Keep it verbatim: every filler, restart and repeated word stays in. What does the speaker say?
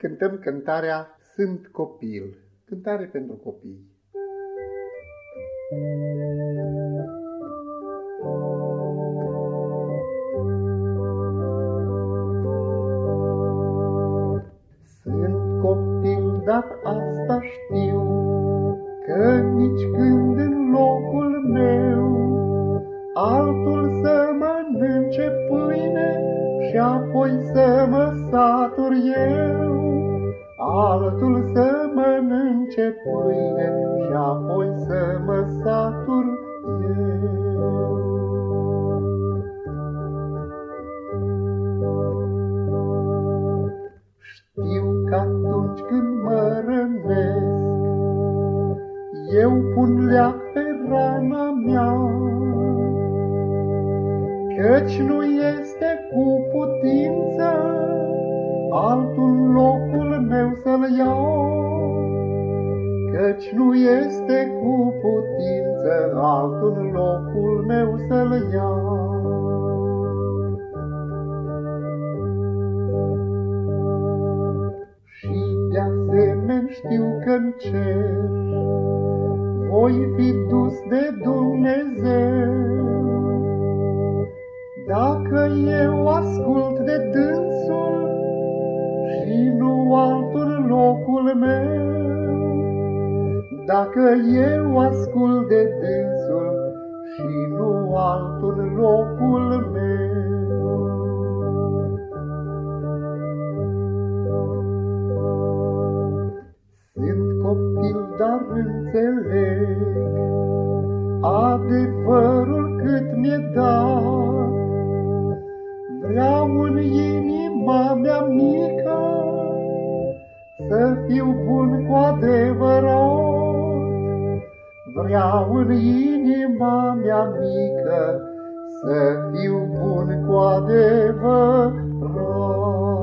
cântăm cântarea Sunt copil, cântare pentru copii. Sunt copil, dar asta știu, că nici când în locul meu altul să mănânce pâine și apoi să mă satur eu, altul să mănânce pâine și apoi să mă satur eu. Știu că atunci când mă rănesc, eu pun leac pe rana mea, căci nu este cu putință altul locul meu să-l iau, căci nu este cu putință altul locul meu să-l iau. Și de asemenea știu că-n cer voi fi dus de Dumnezeu, dacă eu ascult de dânsul și nu altul locul meu, dacă eu ascult de dânsul și nu altul locul meu. Sunt copil, dar înțeleg adevărul cât mi-e dat. Vreau în inima mea mică să fiu bun cu adevărat. Vreau în inima mea mică să fiu bun cu adevărat.